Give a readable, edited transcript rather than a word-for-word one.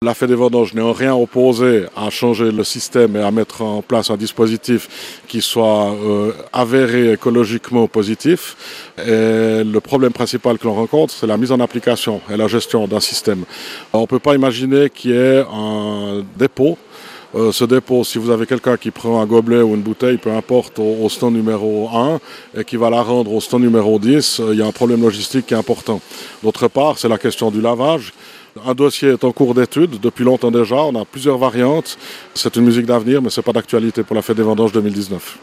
La Fête des Vendanges n'est en rien opposée à changer le système et à mettre en place un dispositif qui soit avéré écologiquement positif. Et le problème principal que l'on rencontre, c'est la mise en application et la gestion d'un système. On ne peut pas imaginer qu'il y ait un dépôt. Ce dépôt, si vous avez quelqu'un qui prend un gobelet ou une bouteille, peu importe, au stand numéro 1 et qui va la rendre au stand numéro 10, il y a un problème logistique qui est important. D'autre part, c'est la question du lavage. Un dossier est en cours d'étude depuis longtemps déjà, on a plusieurs variantes. C'est une musique d'avenir, mais ce n'est pas d'actualité pour la Fête des Vendanges 2019.